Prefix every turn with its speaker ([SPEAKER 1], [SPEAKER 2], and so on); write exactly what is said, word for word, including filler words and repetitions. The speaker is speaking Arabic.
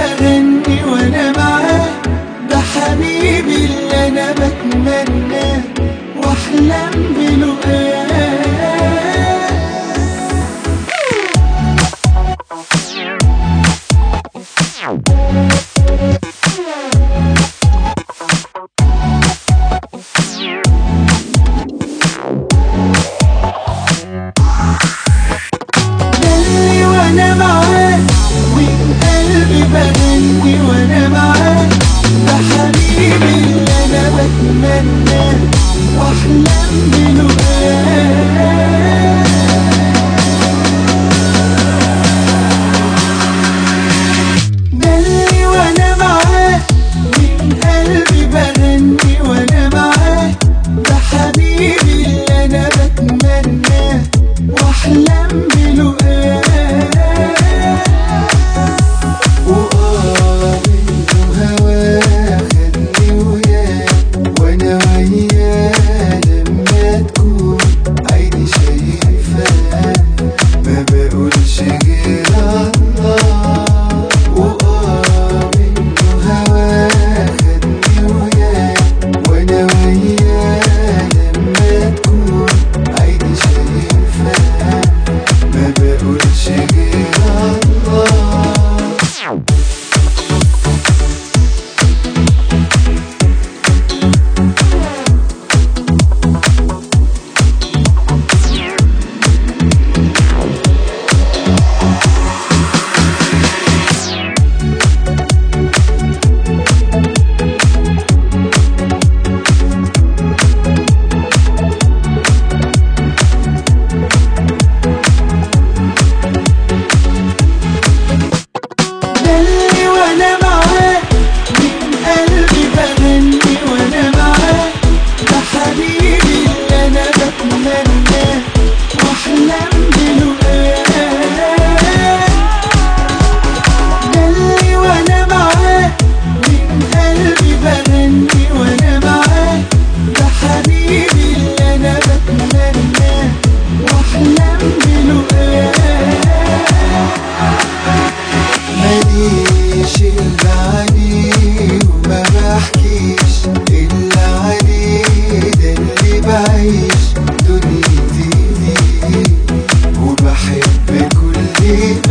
[SPEAKER 1] بغني وانا معاه، ده حبيبي اللي انا بتمناه واحلم بلقاه. دلي وانا معاه من قلبي بغني وانا معاه، ده حبيبي اللي انا بتمناه واحلم بلقاه. دلي وانا معاه من قلبي بغني وانا معاه، ده حبيبي اللي انا بتمناه واحلم بلقاه. وآه منه هواه خدني وياه وانا وياه، لما تكون عيني شايفاه ما بقولش غير الله. وآه منه هواه خدني وياه وانا وياه، لما تكون عيني شايفاه ما بقولش غير الله. دلي وانا معاه من قلبي بغني وانا معاه، ده حبيبي اللي انا بتمناه واحلم بلقاه. دلي وانا معاه من قلبي بغني وانا معاه، ده حبيبي اللي انا بتمناه واحلم بلقاه. ماليش إلا عليه وما بحكيش إلا عليه، ده اللي بعيش دنيتي ليه وبحب كل